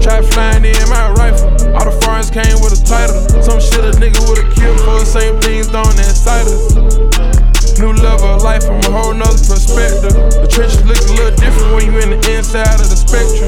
Shot flying in my rifle. All the foreigns came with a title. Some shit a nigga would've killed for. Same things throwing inside us. New level of life from a whole nother perspective. The trenches look a little different when you in the inside of the spectrum.